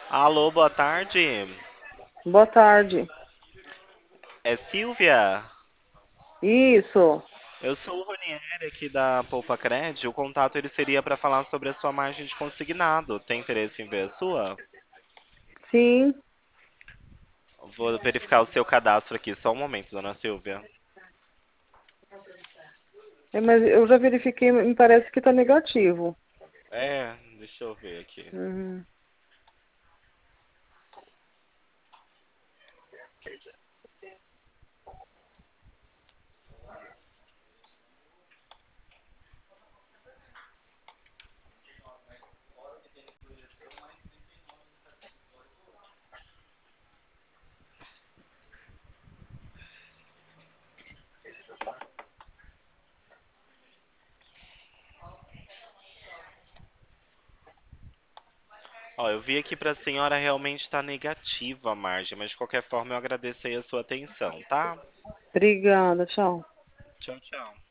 Alô, boa tarde. Boa tarde. É Silvia? Isso, Eu sou o Ronieri aqui da Poupa Cred. O contato ele seria para falar sobre a sua margem de consignado. Tem interesse em ver a sua? sim. Vou verificar o seu cadastro aqui. Só um momento, dona Silvia. Mas eu já verifiquei, me parece que está negativo. Deixa eu ver aqui. Uhum. Ó, eu vi aqui para a senhora realmente está negativa a margem, mas de qualquer forma eu agradeço aí a sua atenção, tá? Obrigada, tchau. Tchau, tchau.